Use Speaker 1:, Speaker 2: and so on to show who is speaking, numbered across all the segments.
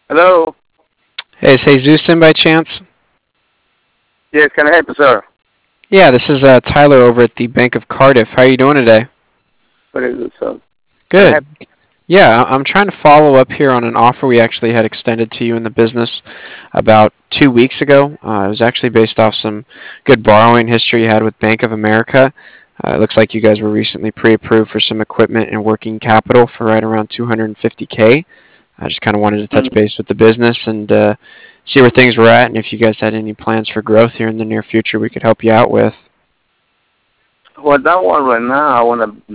Speaker 1: Hello.
Speaker 2: Hey, is Jesus in by chance?
Speaker 1: Yes, can I help you, sir?
Speaker 2: Yeah, this is Tyler over at the Bank of Cardiff. How are you doing today?
Speaker 1: Very good, sir. Can I
Speaker 2: Good.
Speaker 1: help?
Speaker 2: Yeah, I'm trying to follow up here on an offer we actually had extended to you in the business about 2 weeks ago. It was actually based off some good borrowing history you had with Bank of America. It looks like you guys were recently pre-approved for some equipment and working capital for right around 250K. I just kind of wanted to touch base with the business and see where things were at, and if you guys had any plans for growth here in the near future we could help you out with.
Speaker 1: Well, that one right now, I want to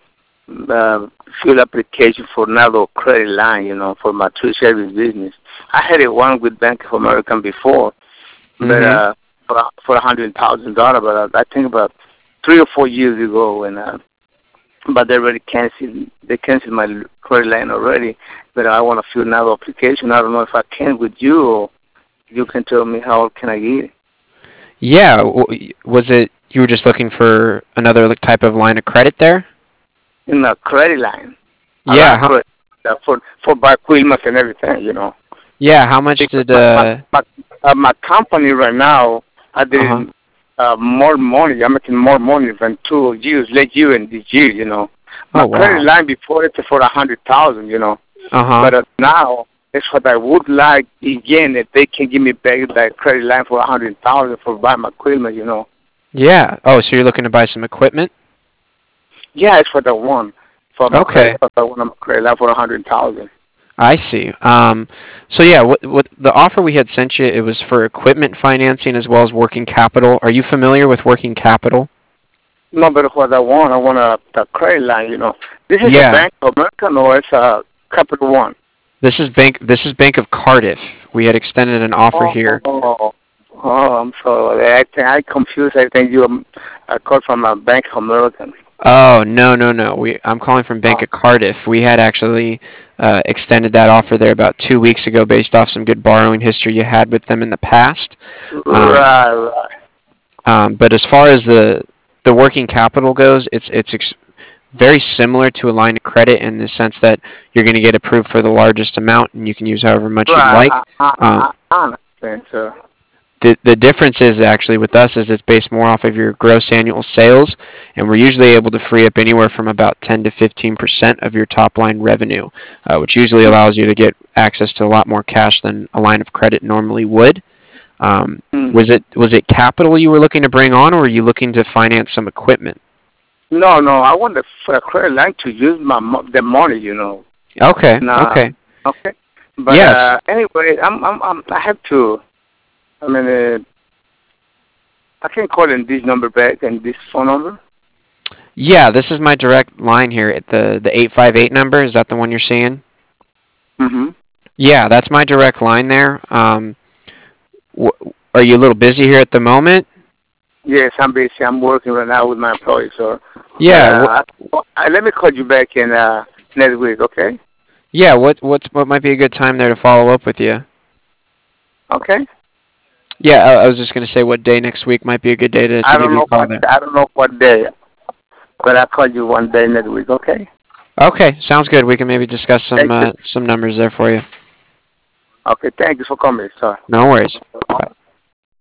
Speaker 1: fill application for another credit line, for my tree service business. I had a one with Bank of America before, but
Speaker 2: Mm-hmm.
Speaker 1: for $100,000, but I think about 3 or 4 years ago, and but they already canceled. They canceled my credit line already. But I want to fill another application. I don't know if I can with you, or you can tell me how can I get it.
Speaker 2: Yeah, was it you were just looking for another type of line of credit there?
Speaker 1: In a credit line. A lot
Speaker 2: Yeah,
Speaker 1: of credit for buy equipment and everything.
Speaker 2: yeah. How much
Speaker 1: Because
Speaker 2: did
Speaker 1: my company right now, I
Speaker 2: uh-huh.
Speaker 1: did more money. I'm making more money than 2 years last year and this year. My
Speaker 2: Oh
Speaker 1: credit
Speaker 2: wow.
Speaker 1: line before it's for 100,000.
Speaker 2: Uh-huh.
Speaker 1: But now it's what I would like again if they can give me back that credit line for 100,000 for buy my equipment.
Speaker 2: Yeah. Oh, so you're looking to buy some equipment?
Speaker 1: Yeah, it's what I want for my credit.
Speaker 2: Okay.
Speaker 1: I want my credit line for 100,000.
Speaker 2: I see. So yeah, what the offer we had sent you, it was for equipment financing as well as working capital. Are you familiar with working capital?
Speaker 1: No, but what I want a credit line. This is a
Speaker 2: Yeah.
Speaker 1: Bank of America or it's a Capital One.
Speaker 2: This is Bank of Cardiff. We had extended an offer
Speaker 1: Oh,
Speaker 2: here.
Speaker 1: I'm sorry. I think I confused. I think you called from a Bank of American.
Speaker 2: Oh, no, no, no. I'm calling from Bank
Speaker 1: Oh,
Speaker 2: of Cardiff. We had actually extended that offer there about 2 weeks ago based off some good borrowing history you had with them in the past. Um,
Speaker 1: right, right.
Speaker 2: but as far as the working capital goes, it's very similar to a line of credit in the sense that you're going to get approved for the largest amount and you can use however much you'd
Speaker 1: Right,
Speaker 2: like. Um,
Speaker 1: I understand, sir.
Speaker 2: the difference is actually with us is it's based more off of your gross annual sales, and we're usually able to free up anywhere from about 10 to 15% of your top line revenue, which usually allows you to get access to a lot more cash than a line of credit normally would.
Speaker 1: Mm.
Speaker 2: Was it capital you were looking to bring on, or were you looking to finance some equipment?
Speaker 1: No, no, I want for a credit line to use the money.
Speaker 2: Okay,
Speaker 1: Nah,
Speaker 2: okay,
Speaker 1: okay. But
Speaker 2: yes,
Speaker 1: anyway, I have to. I mean, I can call in this number back and this phone number.
Speaker 2: yeah. This is my direct line here at the 858 number. Is that the one you're seeing?
Speaker 1: Mm-hmm.
Speaker 2: Yeah, that's my direct line there. Are you a little busy here at the moment?
Speaker 1: Yes, I'm busy. I'm working right now with my employees, so. But
Speaker 2: Yeah.
Speaker 1: let me call you back in next week, okay?
Speaker 2: Yeah. What might be a good time there to follow up with you?
Speaker 1: Okay.
Speaker 2: Yeah, I was just gonna say what day next week might be a good day to give you a call there.
Speaker 1: I don't know what day, but I'll call you one day next week, okay?
Speaker 2: Okay, sounds good. We can maybe discuss
Speaker 1: Thank you.
Speaker 2: some numbers there for you.
Speaker 1: Okay, thank you for coming, sir.
Speaker 2: No worries. Bye.